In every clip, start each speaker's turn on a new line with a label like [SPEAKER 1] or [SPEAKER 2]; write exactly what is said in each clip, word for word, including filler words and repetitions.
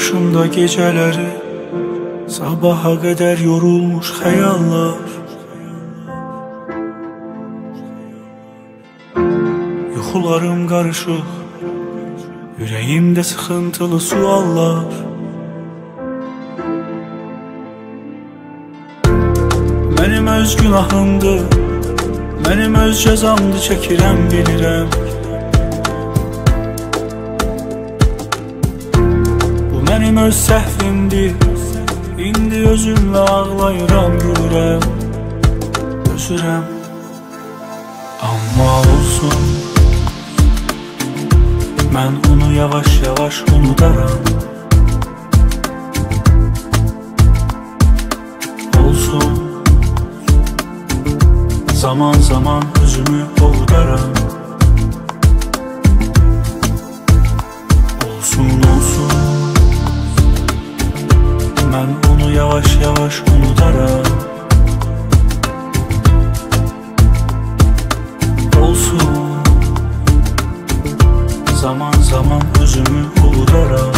[SPEAKER 1] başımda geceleri, sabaha kadar yorulmuş hayallar. Yuxularım karışık, yüreğimde sıkıntılı suallar. Benim öz günahımdı, benim öz cezamdı, çəkirəm bilirəm. Bu benim öz səhvimdi, indi özümlə ağlayıram, gülürəm, özürəm. Amma olsun, mən onu yavaş yavaş unudaram. Olsun, zaman zaman özümü ovudaram. Olsun olsun, mən onu yavaş yavaş unudaram. Olsun, zaman zaman özümü ovudaram.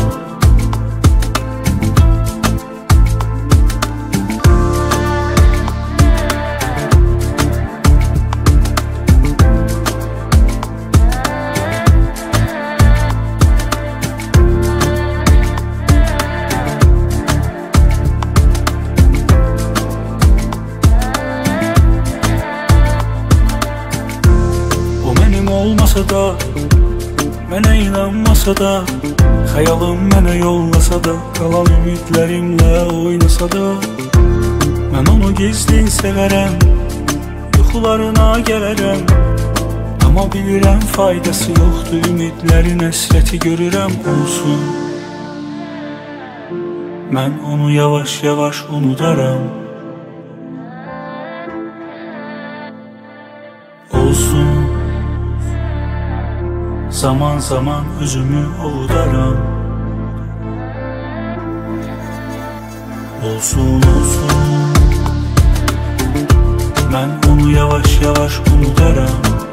[SPEAKER 1] Olmasa da, mənə inanmasa da, xəyalım mənə yollasa da, qalan ümidlərimlə oynasa da, mən onu gizli sevərəm, yuxularına gələrəm. Amma bilirəm faydası yoxdur, ümidlərin əsrəti görürəm. Olsun, mən onu yavaş yavaş unudaram. Olsun, zaman zaman özümü ovudaram. Olsun olsun, mən onu yavaş yavaş unudaram.